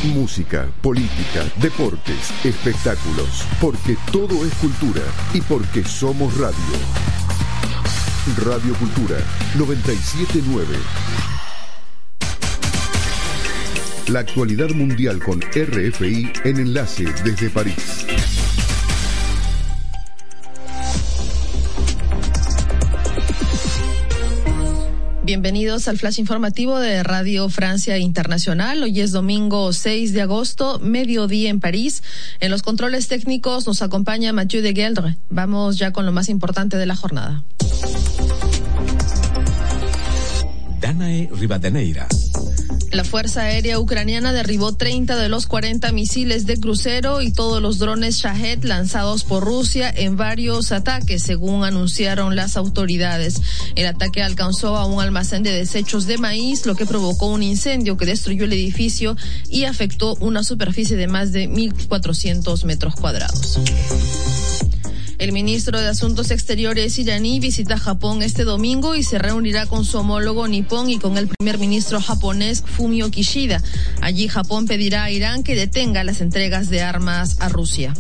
Música, política, deportes, espectáculos. Porque todo es cultura y porque somos radio. Radio Cultura 97.9. La actualidad mundial con RFI en enlace desde París. Bienvenidos al flash informativo de Radio Francia Internacional. Hoy es domingo 6 de agosto, mediodía en París. En los controles técnicos nos acompaña Mathieu de Geldre. Vamos ya con lo más importante de la jornada. Danae Rivadeneira. La Fuerza Aérea Ucraniana derribó 30 de los 40 misiles de crucero y todos los drones Shahed lanzados por Rusia en varios ataques, según anunciaron las autoridades. El ataque alcanzó a un almacén de desechos de maíz, lo que provocó un incendio que destruyó el edificio y afectó una superficie de más de 1.400 metros cuadrados. El ministro de Asuntos Exteriores iraní visita Japón este domingo y se reunirá con su homólogo nipón y con el primer ministro japonés Fumio Kishida. Allí Japón pedirá a Irán que detenga las entregas de armas a Rusia.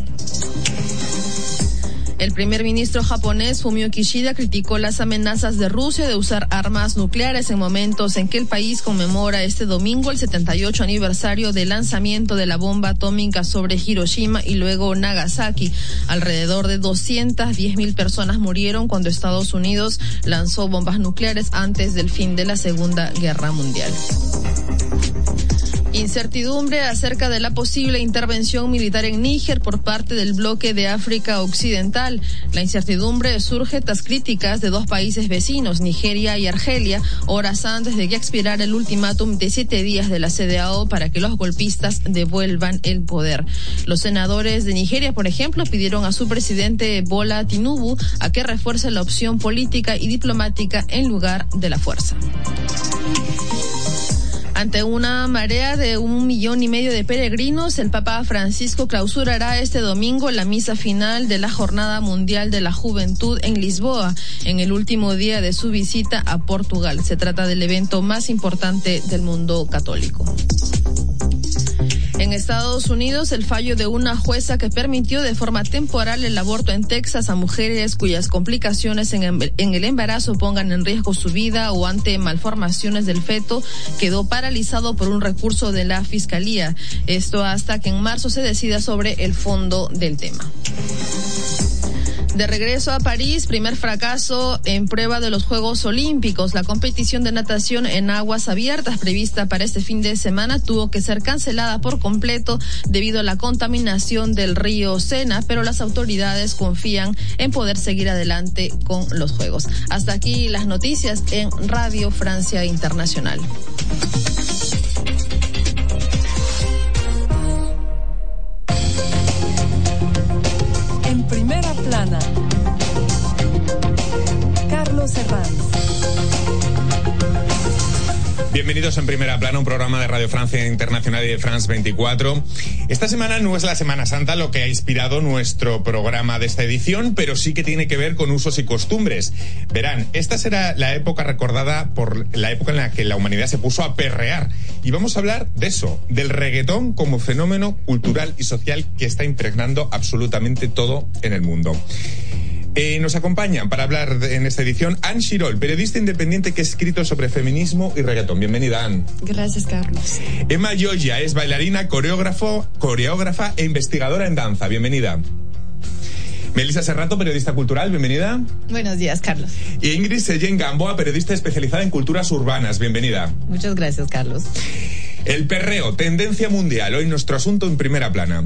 El primer ministro japonés Fumio Kishida criticó las amenazas de Rusia de usar armas nucleares en momentos en que el país conmemora este domingo el 78 aniversario del lanzamiento de la bomba atómica sobre Hiroshima y luego Nagasaki. Alrededor de 210.000 personas murieron cuando Estados Unidos lanzó bombas nucleares antes del fin de la Segunda Guerra Mundial. Incertidumbre acerca de la posible intervención militar en Níger por parte del bloque de África Occidental. La incertidumbre surge tras críticas de dos países vecinos, Nigeria y Argelia, horas antes de que expirara el ultimátum de 7 días de la CEDEAO para que los golpistas devuelvan el poder. Los senadores de Nigeria, por ejemplo, pidieron a su presidente Bola Tinubu a que refuerce la opción política y diplomática en lugar de la fuerza. Ante una marea de 1,5 millones de peregrinos, el Papa Francisco clausurará este domingo la misa final de la Jornada Mundial de la Juventud en Lisboa, en el último día de su visita a Portugal. Se trata del evento más importante del mundo católico. En Estados Unidos, el fallo de una jueza que permitió de forma temporal el aborto en Texas a mujeres cuyas complicaciones en el embarazo pongan en riesgo su vida o ante malformaciones del feto quedó paralizado por un recurso de la Fiscalía. Esto hasta que en marzo se decida sobre el fondo del tema. De regreso a París, primer fracaso en prueba de los Juegos Olímpicos. La competición de natación en aguas abiertas prevista para este fin de semana tuvo que ser cancelada por completo debido a la contaminación del río Sena, pero las autoridades confían en poder seguir adelante con los Juegos. Hasta aquí las noticias en Radio Francia Internacional. Primera plana. Carlos Herranz. Bienvenidos en Primera Plana, un programa de Radio Francia Internacional y de France 24. Esta semana no es la Semana Santa lo que ha inspirado nuestro programa de esta edición, pero sí que tiene que ver con usos y costumbres. Verán, esta será la época recordada por la época en la que la humanidad se puso a perrear. Y vamos a hablar de eso, del reggaetón como fenómeno cultural y social que está impregnando absolutamente todo en el mundo. Nos acompañan para hablar en esta edición Anne Chirol, periodista independiente que ha escrito sobre feminismo y reggaetón. Bienvenida, Anne. Gracias, Carlos. Emma Gioia es bailarina, coreógrafa e investigadora en danza. Bienvenida. Melissa Serrato, periodista cultural. Bienvenida. Buenos días, Carlos. Y Ingrid Sellén Gamboa, periodista especializada en culturas urbanas. Bienvenida. Muchas gracias, Carlos. El perreo, tendencia mundial. Hoy nuestro asunto en Primera Plana.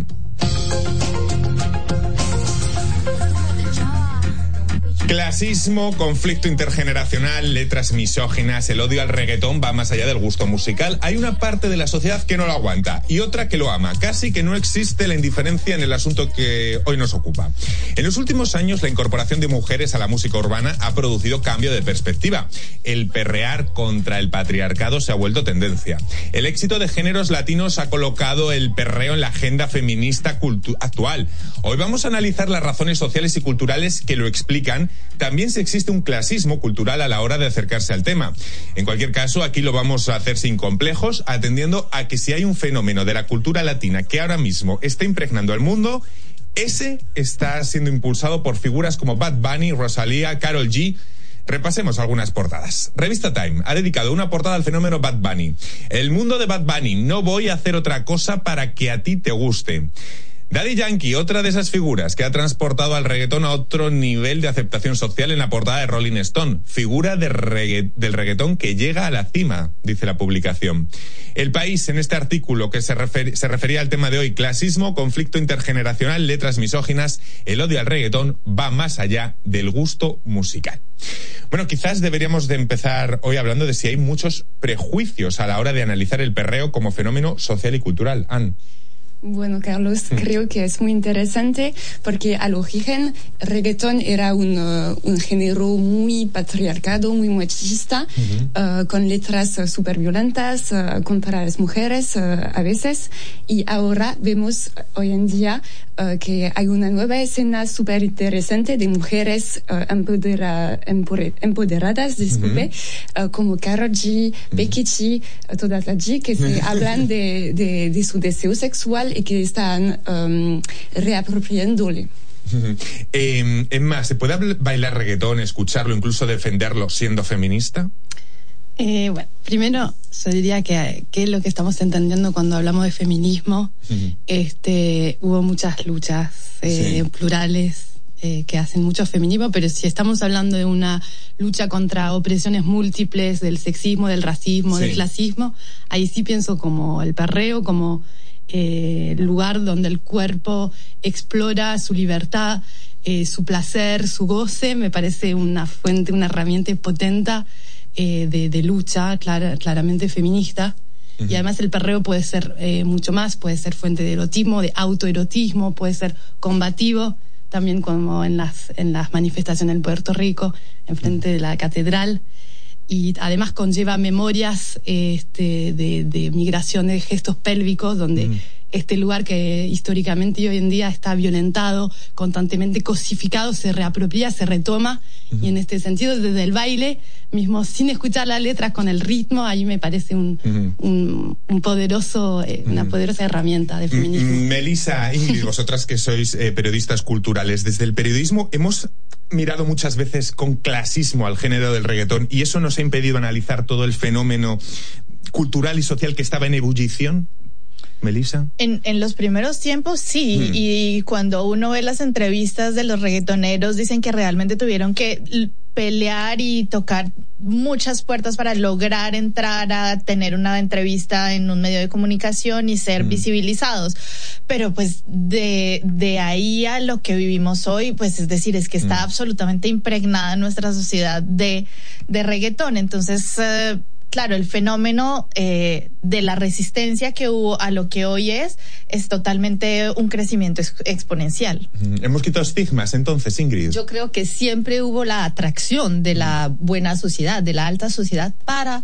Clasismo, conflicto intergeneracional, letras misóginas, el odio al reggaetón va más allá del gusto musical. Hay una parte de la sociedad que no lo aguanta y otra que lo ama. Casi que no existe la indiferencia en el asunto que hoy nos ocupa. En los últimos años, la incorporación de mujeres a la música urbana ha producido cambio de perspectiva. El perrear contra el patriarcado se ha vuelto tendencia. El éxito de géneros latinos ha colocado el perreo en la agenda feminista actual. Hoy vamos a analizar las razones sociales y culturales que lo explican también si existe un clasismo cultural a la hora de acercarse al tema. En cualquier caso, aquí lo vamos a hacer sin complejos, atendiendo a que si hay un fenómeno de la cultura latina que ahora mismo está impregnando al mundo, ese está siendo impulsado por figuras como Bad Bunny, Rosalía, Karol G. Repasemos algunas portadas. Revista Time ha dedicado una portada al fenómeno Bad Bunny. El mundo de Bad Bunny, no voy a hacer otra cosa para que a ti te guste. Daddy Yankee, otra de esas figuras que ha transportado al reggaetón a otro nivel de aceptación social en la portada de Rolling Stone. Figura del reggaetón que llega a la cima, dice la publicación. El País, en este artículo que se refería al tema de hoy, clasismo, conflicto intergeneracional, letras misóginas, el odio al reggaetón va más allá del gusto musical. Bueno, quizás deberíamos de empezar hoy hablando de si hay muchos prejuicios a la hora de analizar el perreo como fenómeno social y cultural. Anne. Bueno, Carlos, creo que es muy interesante porque al origen el reggaetón era un género muy patriarcado, muy machista, con letras súper violentas contra las mujeres a veces, y ahora vemos hoy en día que hay una nueva escena súper interesante de mujeres empoderadas, como Karol G, Becky G, todas las G, que se hablan de su deseo sexual y que están reapropiándole. Emma, ¿se puede bailar reggaetón, escucharlo, incluso defenderlo siendo feminista? Bueno, primero yo diría que es lo que estamos entendiendo cuando hablamos de feminismo. Hubo muchas luchas plurales que hacen mucho feminismo, pero si estamos hablando de una lucha contra opresiones múltiples, del sexismo, del racismo, del clasismo, ahí sí pienso como el perreo, como lugar donde el cuerpo explora su libertad, su placer, su goce. Me parece una fuente, una herramienta potente de lucha claramente feminista. Y además el perreo puede ser mucho más, puede ser fuente de erotismo, de autoerotismo, puede ser combativo, también como en las manifestaciones en Puerto Rico, enfrente de la catedral. Y además conlleva memorias de migración de gestos pélvicos, donde este lugar que históricamente y hoy en día está violentado, constantemente cosificado, se reapropia, se retoma. Y en este sentido, desde el baile, mismo sin escuchar las letras, con el ritmo, ahí me parece un poderoso, una poderosa herramienta de feminismo. Melissa, Ingrid, vosotras que sois periodistas culturales, desde el periodismo hemos mirado muchas veces con clasismo al género del reggaetón, y eso nos ha impedido analizar todo el fenómeno cultural y social que estaba en ebullición. Melissa. En los primeros tiempos sí, y cuando uno ve las entrevistas de los reggaetoneros, dicen que realmente tuvieron que pelear y tocar muchas puertas para lograr entrar a tener una entrevista en un medio de comunicación y ser visibilizados. Pero pues de ahí a lo que vivimos hoy, pues es decir, es que está absolutamente impregnada nuestra sociedad de reggaetón. Entonces, claro, el fenómeno de la resistencia que hubo a lo que hoy es totalmente un crecimiento exponencial. Hemos quitado estigmas, entonces, Ingrid. Yo creo que siempre hubo la atracción de la buena sociedad, de la alta sociedad, para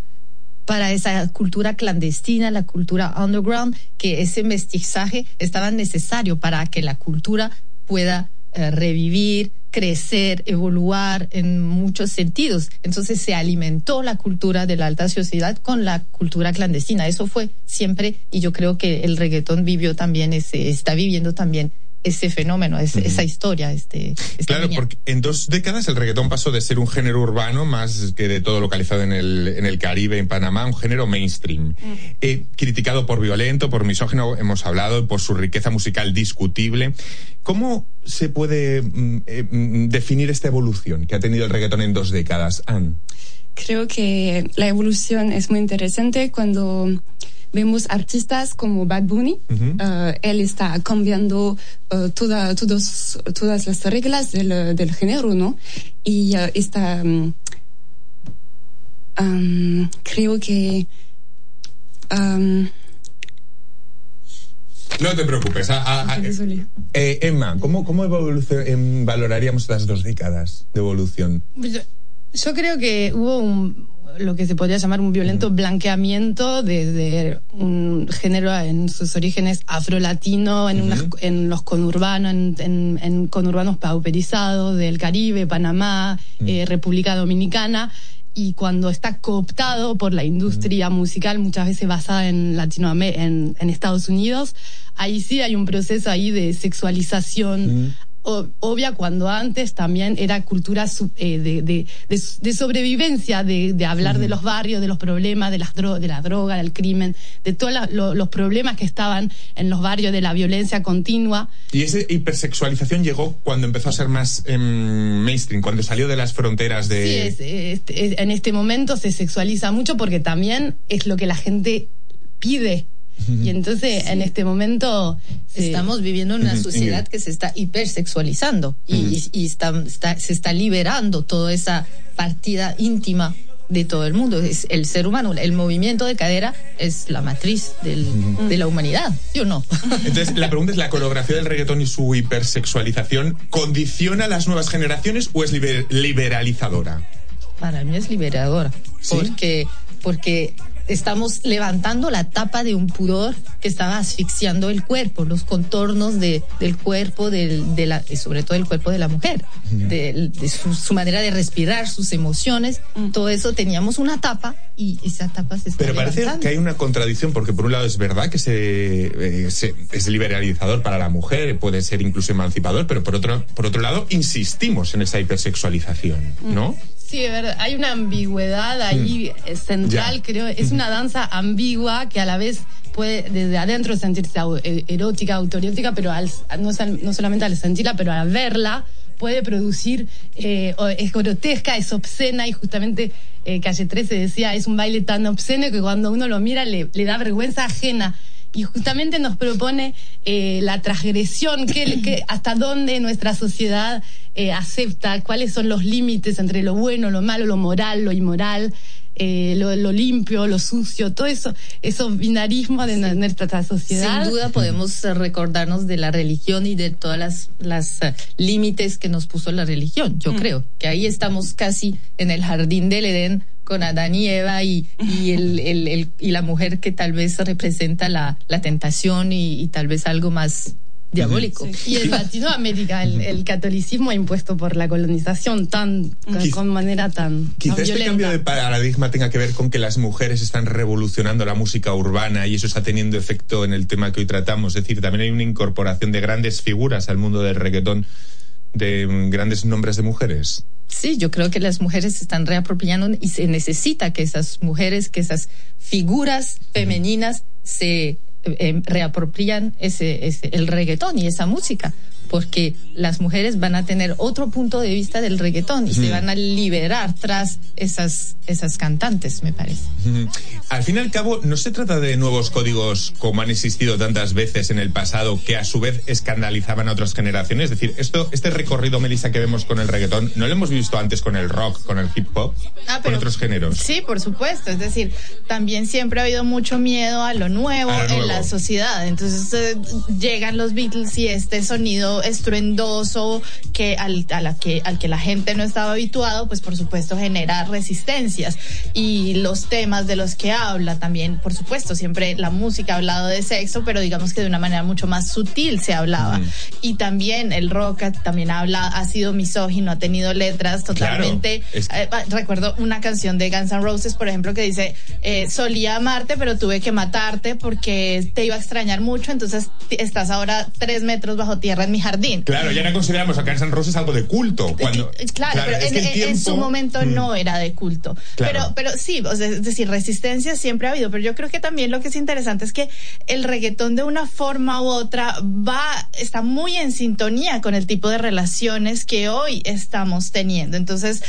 esa cultura clandestina, la cultura underground, que ese mestizaje estaba necesario para que la cultura pueda revivir, crecer, evoluar en muchos sentidos. Entonces se alimentó la cultura de la alta sociedad con la cultura clandestina. Eso fue siempre, y yo creo que el reggaetón está viviendo también ese fenómeno, esa historia. Claro, línea. Porque en 2 décadas el reggaetón pasó de ser un género urbano, más que de todo localizado en el Caribe, en Panamá, un género mainstream. Criticado por violento, por misógino, hemos hablado, por su riqueza musical discutible. ¿Cómo se puede definir esta evolución que ha tenido el reggaetón en 2 décadas, Anne? Creo que la evolución es muy interesante cuando vemos artistas como Bad Bunny. Él está cambiando todas las reglas del género, ¿no? Y está creo que no te preocupes. Emma, ¿cómo valoraríamos las 2 décadas de evolución? Yo creo que hubo lo que se podría llamar un violento blanqueamiento de un género en sus orígenes afrolatino, en los conurbanos, en conurbanos pauperizados del Caribe, Panamá, República Dominicana. Y cuando está cooptado por la industria musical, muchas veces basada en Latinoamérica, en Estados Unidos, ahí sí hay un proceso ahí de sexualización obvia, cuando antes también era cultura de sobrevivencia, de hablar de los barrios, de los problemas, de la droga, del crimen, de todos los problemas que estaban en los barrios, de la violencia continua. Y esa hipersexualización llegó cuando empezó a ser más mainstream, cuando salió de las fronteras de... Sí, en este momento se sexualiza mucho porque también es lo que la gente pide. Y entonces en este momento estamos viviendo en una sociedad que se está hipersexualizando y se está liberando toda esa partida íntima de todo el mundo. Es el ser humano, el movimiento de cadera es la matriz de la humanidad, ¿sí o no? Entonces la pregunta es, ¿la coreografía del reggaetón y su hipersexualización condiciona a las nuevas generaciones o es liberalizadora? Para mí es liberadora. ¿Sí? Porque estamos levantando la tapa de un pudor que estaba asfixiando el cuerpo, los contornos del cuerpo, sobre todo el cuerpo de la mujer, de su manera de respirar, sus emociones, todo eso teníamos una tapa y esa tapa se está levantando. Pero parece que hay una contradicción, porque por un lado es verdad que es liberalizador para la mujer, puede ser incluso emancipador, pero por otro lado insistimos en esa hipersexualización, ¿no? Sí, hay una ambigüedad ahí central, creo. Es una danza ambigua que a la vez puede desde adentro sentirse erótica, autoerótica, pero no solamente al sentirla, pero al verla puede producir, es grotesca, es obscena, y justamente Calle 13 decía, es un baile tan obsceno que cuando uno lo mira le da vergüenza ajena. Y justamente nos propone la transgresión, que hasta dónde nuestra sociedad acepta, cuáles son los límites entre lo bueno, lo malo, lo moral, lo inmoral, lo limpio, lo sucio, todo eso, esos binarismos de nuestra sociedad. Sin duda podemos recordarnos de la religión y de todas las límites que nos puso la religión. Yo creo que ahí estamos casi en el jardín del Edén, con Adán y Eva y la mujer que tal vez representa la tentación y tal vez algo más diabólico. Sí. Y en Latinoamérica el catolicismo impuesto por la colonización con manera tan quizás violenta. Este cambio de paradigma tenga que ver con que las mujeres están revolucionando la música urbana y eso está teniendo efecto en el tema que hoy tratamos. Es decir, también hay una incorporación de grandes figuras al mundo del reggaetón, de grandes nombres de mujeres. Sí, yo creo que las mujeres se están reapropiando y se necesita que esas mujeres, que esas figuras femeninas se reaproprían el reggaetón y esa música, porque las mujeres van a tener otro punto de vista del reggaetón y se van a liberar tras esas cantantes, me parece. Al fin y al cabo, no se trata de nuevos códigos como han existido tantas veces en el pasado que a su vez escandalizaban a otras generaciones. Es decir, este recorrido, Melissa, que vemos con el reggaetón, ¿no lo hemos visto antes con el rock, con el hip hop, con otros géneros? Sí, por supuesto. Es decir, también siempre ha habido mucho miedo a lo nuevo en la sociedad. Entonces llegan los Beatles y este sonido estruendoso al que la gente no estaba habituado, pues por supuesto genera resistencias. Y los temas de los que habla también, por supuesto, siempre la música ha hablado de sexo, pero digamos que de una manera mucho más sutil se hablaba. Y también el rock también ha sido misógino, ha tenido letras totalmente... Claro, recuerdo una canción de Guns N' Roses, por ejemplo, que dice, solía amarte, pero tuve que matarte porque te iba a extrañar mucho, entonces estás ahora 3 metros bajo tierra en mi jardín. Claro, ya no consideramos a Guns N' Roses algo de culto. Claro, pero en su momento no era de culto. Claro. Pero sí, o sea, es decir, resistencia siempre ha habido, pero yo creo que también lo que es interesante es que el reggaetón de una forma u otra está muy en sintonía con el tipo de relaciones que hoy estamos teniendo. Entonces,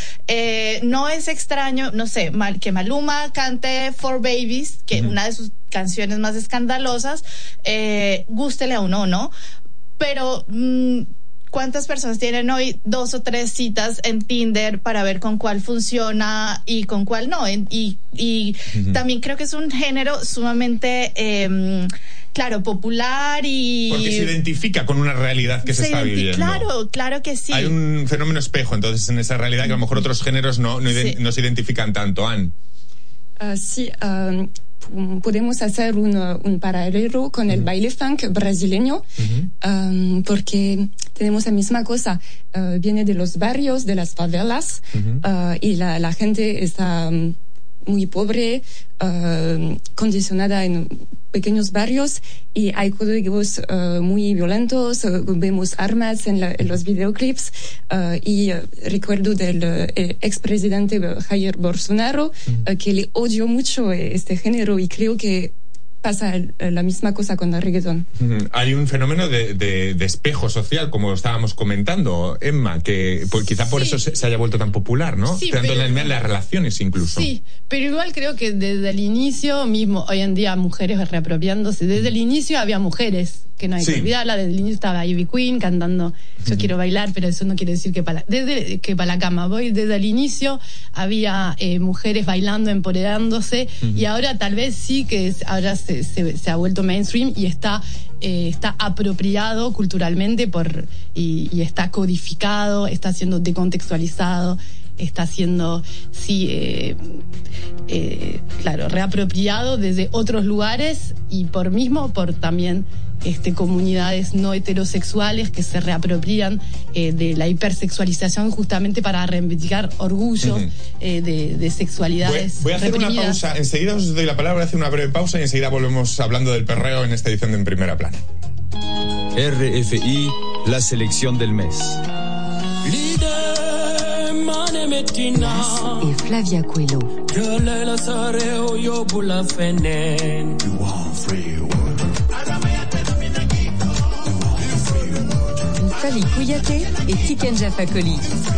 no es extraño, no sé, que Maluma cante For Babies, que una de sus canciones más escandalosas, gústele a uno o no, pero ¿cuántas personas tienen hoy 2 o 3 citas en Tinder para ver con cuál funciona y con cuál no? Y también creo que es un género sumamente claro, popular y... Porque se identifica con una realidad que se está viviendo. Claro que sí. Hay un fenómeno espejo, entonces, en esa realidad que a lo mejor otros géneros no se identifican tanto. Anne. Sí, podemos hacer un paralelo con el baile funk brasileño, porque tenemos la misma cosa. Viene de los barrios, de las favelas, y la gente está muy pobre, condicionada en pequeños barrios, y hay códigos muy violentos, vemos armas en los videoclips, y recuerdo del expresidente Jair Bolsonaro, que le odió mucho este género, y creo que pasa la misma cosa con el reggaetón. Hay un fenómeno de espejo social, como estábamos comentando, Emma, que quizá por eso se haya vuelto tan popular, ¿no? Sí, tanto en las relaciones incluso. Sí, pero igual creo que desde el inicio, mismo hoy en día mujeres reapropiándose, desde el inicio había mujeres, que no hay que olvidarla, desde el inicio estaba Ivy Queen cantando Yo quiero bailar, pero eso no quiere decir que para la cama voy. Desde el inicio había mujeres bailando, empoderándose, y ahora tal vez sí que ahora se ha vuelto mainstream y está apropiado culturalmente y está codificado, está siendo decontextualizado, está siendo reapropiado desde otros lugares y por también comunidades no heterosexuales que se reapropian de la hipersexualización justamente para reivindicar orgullo de sexualidades Voy a hacer reprimidas. una pausa, enseguida os doy la palabra, hacer una breve pausa y enseguida volvemos hablando del perreo en esta edición de En Primera Plana. RFI, la selección del mes. Et Flavia Coelho. Fali Kouyaté et Tiken Fakoli.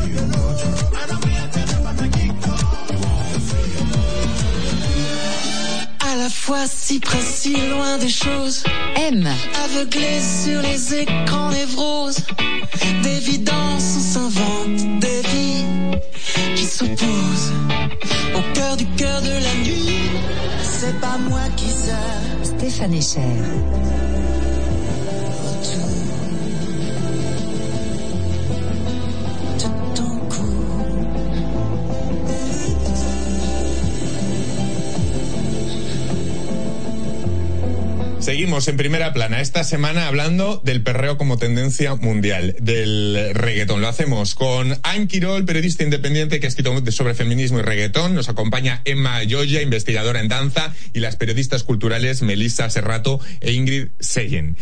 À la fois si près, si loin des choses. M. Aveuglé sur les écrans névroses. D'évidence, on s'invente des vies qui s'opposent au cœur de la nuit. C'est pas moi qui sais. Stéphane Echer. Seguimos en Primera Plana, esta semana hablando del perreo como tendencia mundial, del reggaetón. Lo hacemos con Anne Quirol, periodista independiente que ha escrito sobre feminismo y reggaetón. Nos acompaña Emma Gioia, investigadora en danza, y las periodistas culturales Melissa Serrato e Ingrid Seyen.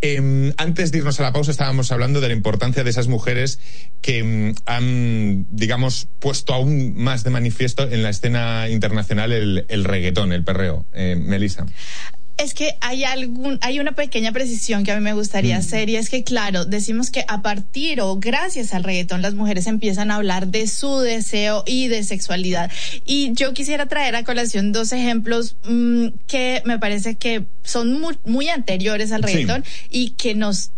Antes de irnos a la pausa estábamos hablando de la importancia de esas mujeres que han, digamos, puesto aún más de manifiesto en la escena internacional el reggaetón, el perreo. Melissa. Es que hay una pequeña precisión que a mí me gustaría hacer, y es que, claro, decimos que a partir o gracias al reggaetón las mujeres empiezan a hablar de su deseo y de sexualidad. Y yo quisiera traer a colación dos ejemplos que me parece que son muy anteriores al reggaetón y que nos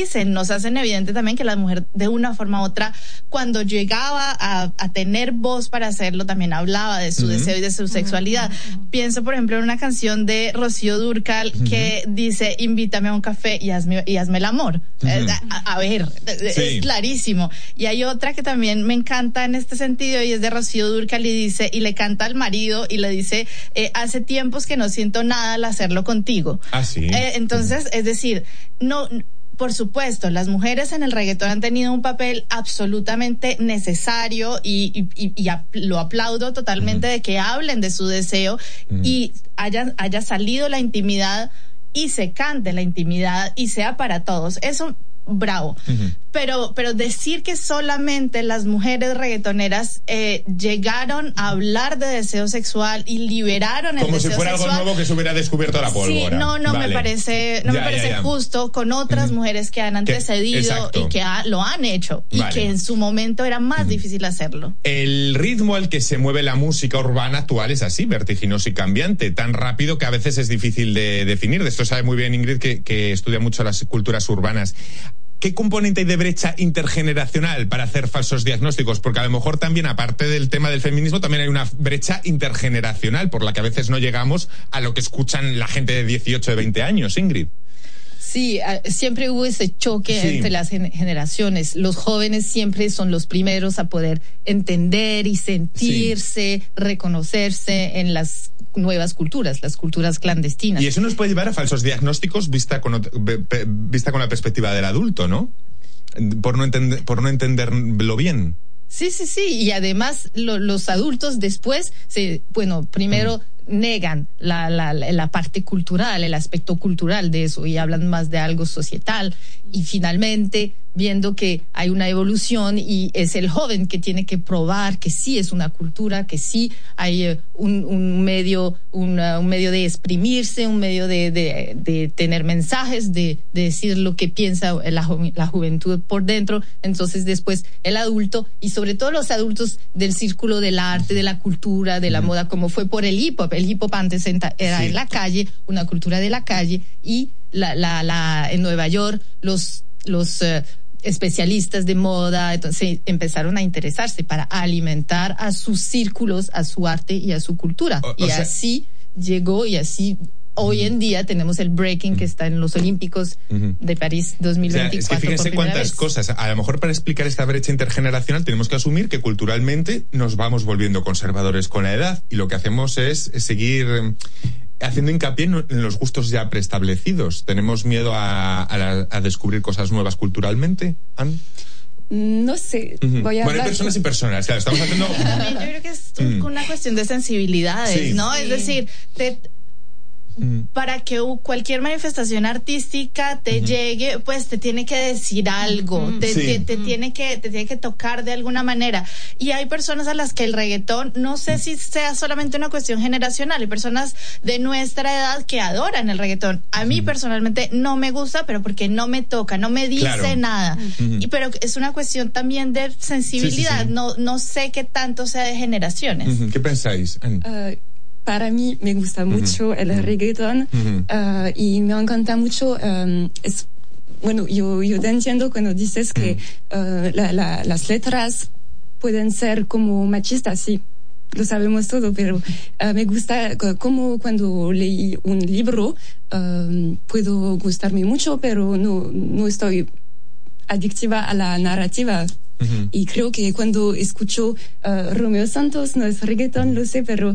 hacen evidente también que la mujer de una forma u otra, cuando llegaba a tener voz para hacerlo, también hablaba de su deseo y de su sexualidad. Pienso, por ejemplo, en una canción de Rocío Dúrcal que dice: invítame a un café y hazme el amor. A ver, es clarísimo. Y hay otra que también me encanta en este sentido, y es de Rocío Dúrcal, y le canta al marido y le dice: hace tiempos que no siento nada al hacerlo contigo. Entonces, es decir, no... Por supuesto, las mujeres en el reggaetón han tenido un papel absolutamente necesario y lo aplaudo totalmente, de que hablen de su deseo y haya salido la intimidad y se cante la intimidad y sea para todos. Eso, bravo. Pero decir que solamente las mujeres reggaetoneras llegaron a hablar de deseo sexual y liberaron el deseo sexual, como si fuera algo nuevo que se hubiera descubierto la pólvora. Sí, me parece justo, con otras mujeres que han antecedido y que lo han hecho, y que en su momento era más difícil hacerlo. El ritmo al que se mueve la música urbana actual es así, vertiginoso y cambiante, tan rápido que a veces es difícil de definir. De esto sabe muy bien Ingrid, que estudia mucho las culturas urbanas. ¿qué componente hay de brecha intergeneracional para hacer falsos diagnósticos? Porque a lo mejor también, aparte del tema del feminismo, también hay una brecha intergeneracional por la que a veces no llegamos a lo que escuchan la gente de 18, de 20 años, Ingrid. Sí, siempre hubo ese choque entre las generaciones. Los jóvenes siempre son los primeros a poder entender y sentirse, reconocerse en las nuevas culturas, las culturas clandestinas. Y eso nos puede llevar a falsos diagnósticos vista con la perspectiva del adulto, ¿no? Por no entenderlo bien. Sí. Y además los adultos después, primero negan la parte cultural, el aspecto cultural de eso y hablan más de algo societal y finalmente viendo que hay una evolución y es el joven que tiene que probar que sí es una cultura, que sí hay un medio de exprimirse, un medio de tener mensajes, de decir lo que piensa la juventud por dentro. Entonces después el adulto y sobre todo los adultos del círculo del arte, de la cultura, de la moda, como fue por el hip hop. El hip hop antes era en la calle, una cultura de la calle y en Nueva York los especialistas de moda entonces empezaron a interesarse para alimentar a sus círculos, a su arte y a su cultura. Así llegó y así hoy en día tenemos el breaking que está en los Olímpicos de París 2024. O sea, es que fíjense cuántas cosas. A lo mejor para explicar esta brecha intergeneracional tenemos que asumir que culturalmente nos vamos volviendo conservadores con la edad y lo que hacemos es seguir haciendo hincapié en los gustos ya preestablecidos. ¿Tenemos miedo a descubrir cosas nuevas culturalmente, Anne? No sé, voy a hablar... Bueno, hay personas y personas, claro, estamos haciendo... Yo creo que es una cuestión de sensibilidades, ¿no? Sí. Es decir, para que cualquier manifestación artística te llegue, pues te tiene que decir algo, te tiene que tocar de alguna manera. Y hay personas a las que el reggaetón, no sé si sea solamente una cuestión generacional, hay personas de nuestra edad que adoran el reggaetón. A mí personalmente no me gusta, pero porque no me toca, no me dice nada. Pero es una cuestión también de sensibilidad, no sé qué tanto sea de generaciones. ¿Qué pensáis, Anne? Para mí me gusta mucho el reggaetón y me encanta mucho. Yo te entiendo cuando dices que las letras pueden ser como machistas, sí, lo sabemos todo, pero me gusta como cuando leí un libro, puedo gustarme mucho, pero no estoy adictiva a la narrativa. Y creo que cuando escucho Romeo Santos, no es reggaetón, lo sé, pero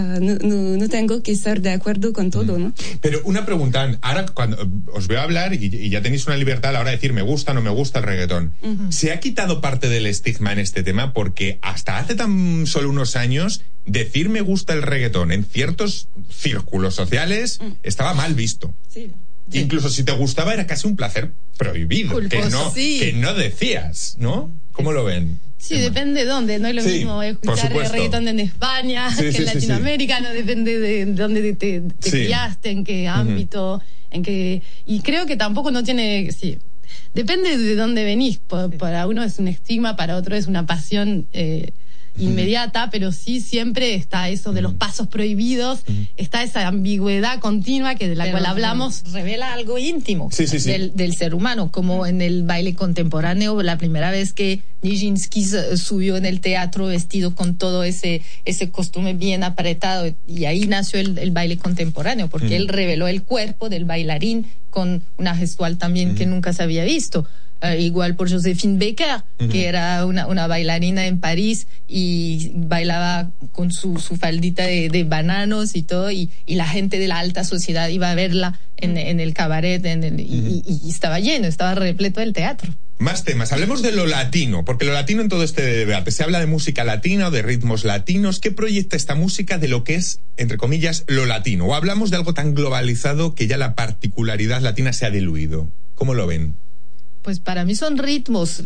no tengo que estar de acuerdo con todo, ¿no? Pero una pregunta, ahora cuando os veo hablar y ya tenéis una libertad a la hora de decir me gusta o no me gusta el reggaetón, ¿se ha quitado parte del estigma en este tema? Porque hasta hace tan solo unos años decir me gusta el reggaetón en ciertos círculos sociales estaba mal visto. Sí. Incluso si te gustaba era casi un placer prohibido, culposo, que no decías, ¿no? ¿Cómo lo ven? Sí, depende de dónde, no es lo mismo escuchar reggaetón en España que en Latinoamérica, no depende de dónde te criaste, en qué ámbito, y creo que tampoco no tiene, depende de dónde venís, para uno es un estigma, para otro es una pasión inmediata, pero sí siempre está eso de los pasos prohibidos, está esa ambigüedad continua de la cual hablamos. Revela algo íntimo del ser humano, como en el baile contemporáneo, la primera vez que Nijinsky subió en el teatro vestido con todo ese costume bien apretado, y ahí nació el baile contemporáneo, porque él reveló el cuerpo del bailarín con una gestual también que nunca se había visto. Igual por Josephine Baker, que era una bailarina en París y bailaba con su faldita de bananos y todo, y la gente de la alta sociedad iba a verla en el cabaret y estaba lleno, estaba repleto el teatro. Más temas, hablemos de lo latino, porque lo latino en todo este debate, se habla de música latina o de ritmos latinos. ¿Qué proyecta esta música de lo que es, entre comillas, lo latino? ¿O hablamos de algo tan globalizado que ya la particularidad latina se ha diluido? ¿Cómo lo ven? Pues para mí son ritmos.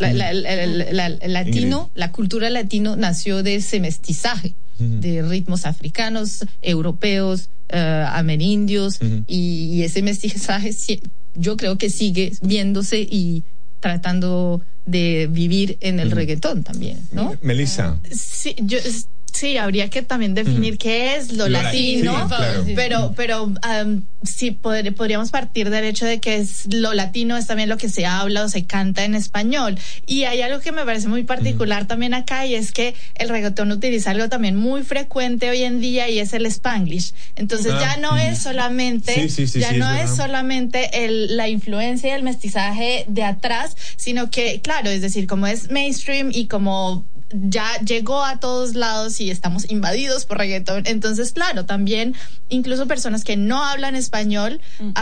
Latino, la cultura latino nació de ese mestizaje de ritmos africanos, europeos, amerindios, y ese mestizaje yo creo que sigue viéndose y tratando de vivir en el reggaetón también, ¿no? Melissa. Sí, Sí, habría que también definir qué es lo latino, sí, claro. pero sí podríamos partir del hecho de que lo latino es también lo que se habla o se canta en español. Y hay algo que me parece muy particular también acá, y es que el reggaetón utiliza algo también muy frecuente hoy en día, y es el Spanglish. Entonces ya no es solamente, solamente la influencia y el mestizaje de atrás, sino que, claro, es decir, como es mainstream y como ya llegó a todos lados y estamos invadidos por reggaetón, entonces claro, también incluso personas que no hablan español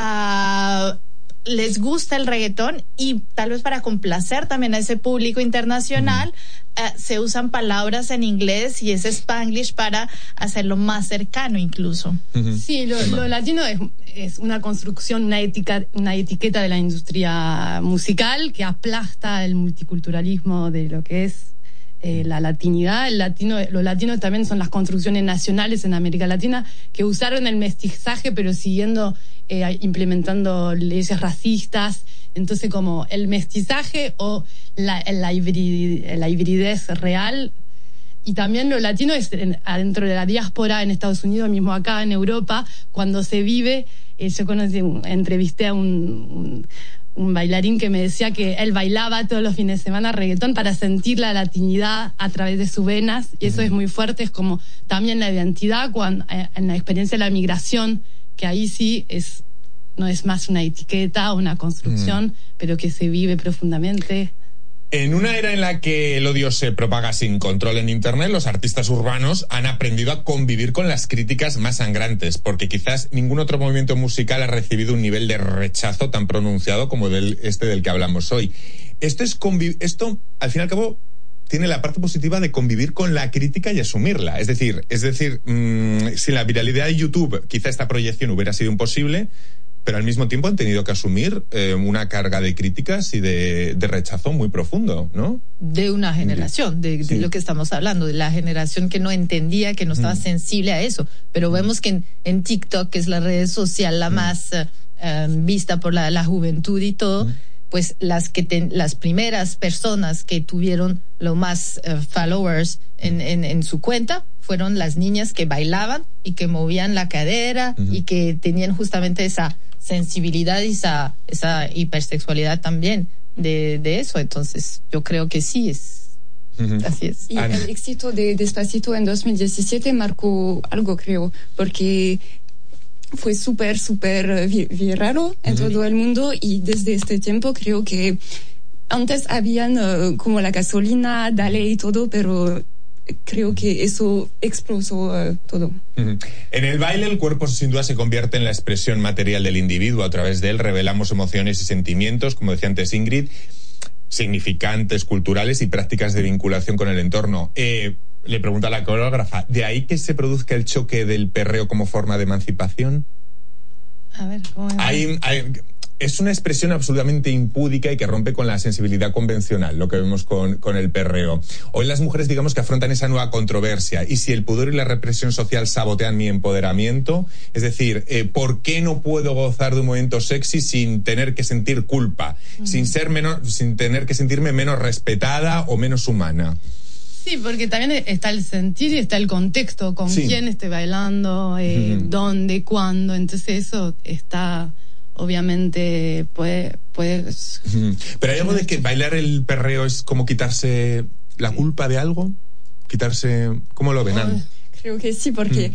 les gusta el reggaetón, y tal vez para complacer también a ese público internacional se usan palabras en inglés y ese Spanglish para hacerlo más cercano incluso. Sí, lo latino es una construcción, una etiqueta de la industria musical que aplasta el multiculturalismo de lo que es la latinidad. Los latinos también son las construcciones nacionales en América Latina que usaron el mestizaje, pero siguiendo implementando leyes racistas. Entonces, como el mestizaje o la hibridez real. Y también lo latino es adentro de la diáspora en Estados Unidos, mismo acá en Europa, cuando se vive. Yo entrevisté a un bailarín que me decía que él bailaba todos los fines de semana reggaetón para sentir la latinidad a través de sus venas, y eso es muy fuerte. Es como también la identidad en la experiencia de la migración, que ahí sí no es más una etiqueta o una construcción, pero que se vive profundamente. En una era en la que el odio se propaga sin control en Internet, los artistas urbanos han aprendido a convivir con las críticas más sangrantes, porque quizás ningún otro movimiento musical ha recibido un nivel de rechazo tan pronunciado como del que hablamos hoy. Esto, al fin y al cabo, tiene la parte positiva de convivir con la crítica y asumirla. Es decir, sin la viralidad de YouTube, quizá esta proyección hubiera sido imposible, pero al mismo tiempo han tenido que asumir una carga de críticas y de rechazo muy profundo, ¿no? De una generación, de lo que estamos hablando, de la generación que no entendía, que no estaba sensible a eso. Pero vemos que en TikTok, que es la red social la más vista por la juventud y todo, pues las primeras personas que tuvieron lo más followers en su cuenta fueron las niñas que bailaban y que movían la cadera y que tenían justamente esa sensibilidad y esa hipersexualidad también de eso. Entonces yo creo que sí es así es. Y el éxito de Despacito en 2017 marcó algo, creo, porque fue súper viral en todo el mundo, y desde este tiempo creo que antes habían como la gasolina, Dale y todo, pero creo que eso explotó todo. En el baile, el cuerpo sin duda se convierte en la expresión material del individuo. A través de él revelamos emociones y sentimientos, como decía antes Ingrid, significantes, culturales y prácticas de vinculación con el entorno. Le pregunta a la coreógrafa, ¿de ahí que se produzca el choque del perreo como forma de emancipación? A ver, ¿cómo es? Es una expresión absolutamente impúdica y que rompe con la sensibilidad convencional, lo que vemos con el perreo. Hoy las mujeres, digamos, que afrontan esa nueva controversia. Y si el pudor y la represión social sabotean mi empoderamiento, es decir, ¿por qué no puedo gozar de un movimiento sexy sin tener que sentir culpa, sin tener que sentirme menos respetada o menos humana? Sí, porque también está el sentir y está el contexto, con quién estoy bailando, dónde, cuándo. Entonces eso está... Obviamente puede... Pero hay algo de que bailar el perreo es como quitarse la culpa de algo, ¿cómo lo ven? Creo que sí, porque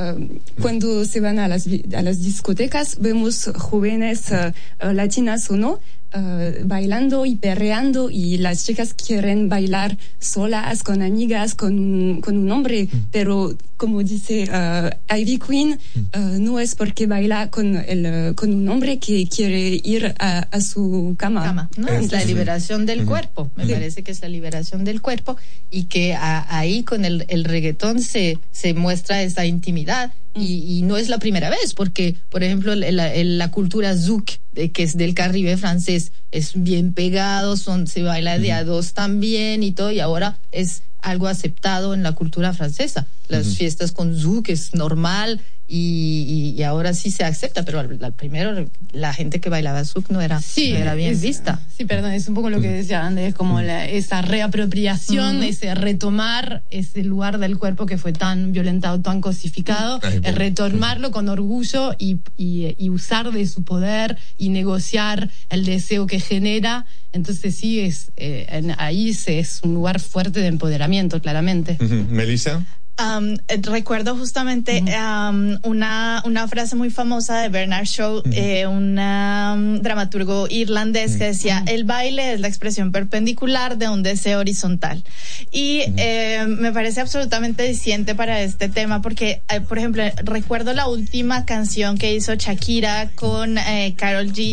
cuando se van a las discotecas vemos jóvenes latinas o no, bailando y perreando, y las chicas quieren bailar solas, con amigas, con un hombre, pero como dice Ivy Queen, no es porque baila con un hombre que quiere ir a su cama. ¿No? Es la liberación del cuerpo, me parece que es la liberación del cuerpo, y que ahí con el reggaetón se muestra esa intimidad. Y no es la primera vez, porque, por ejemplo, la cultura zouk, que es del Caribe francés, es bien pegado, se baila de a dos también y todo, y ahora es algo aceptado en la cultura francesa. Las fiestas con zouk es normal, y ahora sí se acepta, pero al primero la gente que bailaba zouk no era bien vista. Sí, perdón, es un poco lo que decía Andrés, como esa reapropiación, ese retomar ese lugar del cuerpo que fue tan violentado, tan cosificado, retomarlo con orgullo y usar de su poder y negociar el deseo que genera. Entonces sí, ahí es un lugar fuerte de empoderamiento, claramente. Melissa. Recuerdo justamente una frase muy famosa de Bernard Shaw, un dramaturgo irlandés que decía: el baile es la expresión perpendicular de un deseo horizontal. Y me parece absolutamente diciente para este tema porque, por ejemplo, recuerdo la última canción que hizo Shakira con Karol G.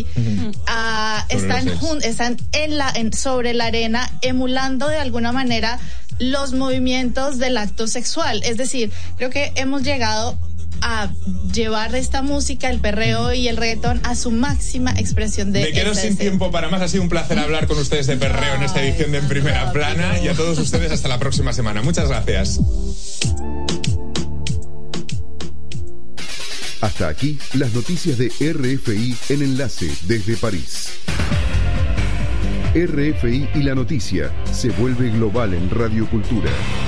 Están sobre la arena, emulando de alguna manera los movimientos del acto sexual. Es decir, creo que hemos llegado a llevar esta música, el perreo y el reggaetón a su máxima expresión de... Me quedo sin tiempo para más. Ha sido un placer hablar con ustedes de perreo en esta edición de En Primera Plana, y a todos ustedes hasta la próxima semana. Muchas gracias. Hasta aquí las noticias de RFI en Enlace desde París. RFI y la noticia se vuelve global en Radio Cultura.